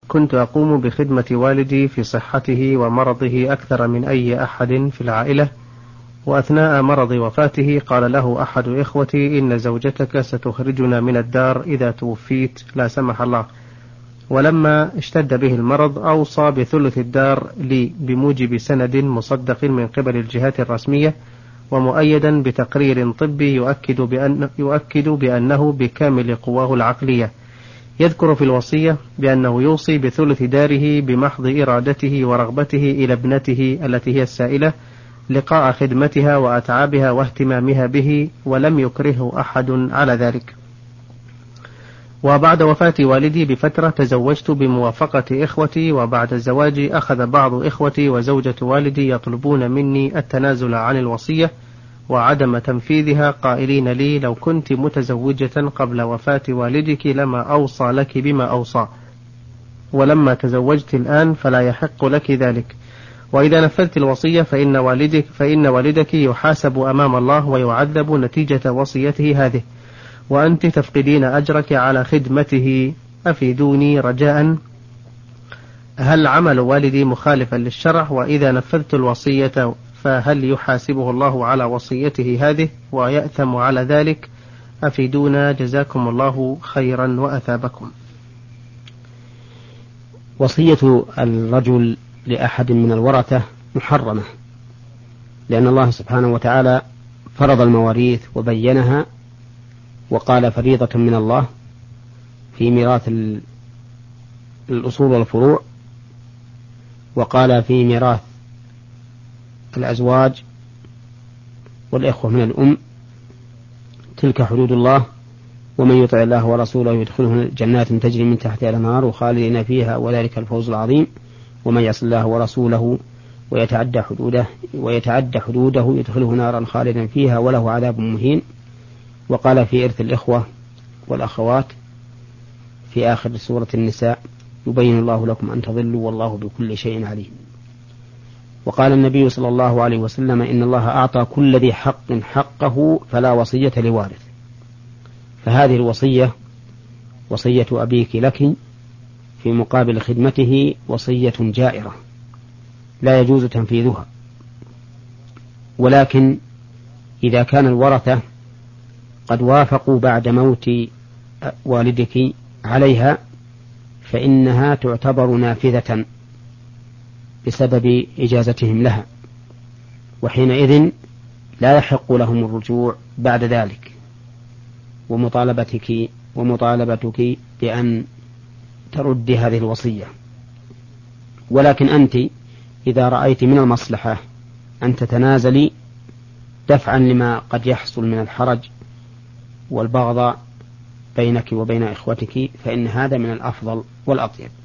كنت أقوم بخدمة والدي في صحته ومرضه أكثر من أي أحد في العائلة، وأثناء مرض وفاته قال له أحد إخوتي: إن زوجتك ستخرجنا من الدار إذا توفيت لا سمح الله. ولما اشتد به المرض أوصى بثلث الدار لي بموجب سند مصدق من قبل الجهات الرسمية ومؤيدا بتقرير طبي يؤكد بأنه بكامل قواه العقلية. يذكر في الوصية بأنه يوصي بثلث داره بمحض إرادته ورغبته إلى ابنته التي هي السائلة لقاء خدمتها وأتعابها واهتمامها به، ولم يكرهه أحد على ذلك. وبعد وفاة والدي بفترة تزوجت بموافقة إخوتي، وبعد الزواج أخذ بعض إخوتي وزوجة والدي يطلبون مني التنازل عن الوصية وعدم تنفيذها، قائلين لي: لو كنت متزوجة قبل وفاة والدك لما أوصى لك بما أوصى، ولما تزوجت الآن فلا يحق لك ذلك، وإذا نفذت الوصية فإن والدك يحاسب أمام الله ويعذب نتيجة وصيته هذه، وأنت تفقدين أجرك على خدمته. أفيدوني رجاء، هل عمل والدي مخالفا للشرع؟ وإذا نفذت الوصية فهل يحاسبه الله على وصيته هذه ويأثم على ذلك؟ أفيدونا جزاكم الله خيرا وأثابكم. وصية الرجل لأحد من الورثة محرمة، لأن الله سبحانه وتعالى فرض المواريث وبينها وقال فريضة من الله في ميراث الأصول والفروع، وقال في ميراث الأزواج والإخوة من الأم: تلك حدود الله ومن يطع الله ورسوله يدخله جنات تجري من تحتها الأنهار خالدين فيها وذلك الفوز العظيم ومن يعص الله ورسوله ويتعدى حدوده يدخله نارا خالدا فيها وله عذاب مهين. وقال في إرث الإخوة والأخوات في آخر سورة النساء: يبين الله لكم أن تضلوا والله بكل شيء عليم. وقال النبي صلى الله عليه وسلم: إن الله أعطى كل ذي حق حقه فلا وصية لوارث. فهذه الوصية وصية أبيك لك في مقابل خدمته وصية جائرة لا يجوز تنفيذها، ولكن إذا كان الورثة قد وافقوا بعد موت والدك عليها فإنها تعتبر نافذة بسبب إجازتهم لها، وحينئذ لا يحق لهم الرجوع بعد ذلك، ومطالبتك بأن ترد هذه الوصية. ولكن أنت إذا رأيت من المصلحة أن تتنازلي دفعا لما قد يحصل من الحرج والبغض بينك وبين إخوتك فإن هذا من الأفضل والأطيب.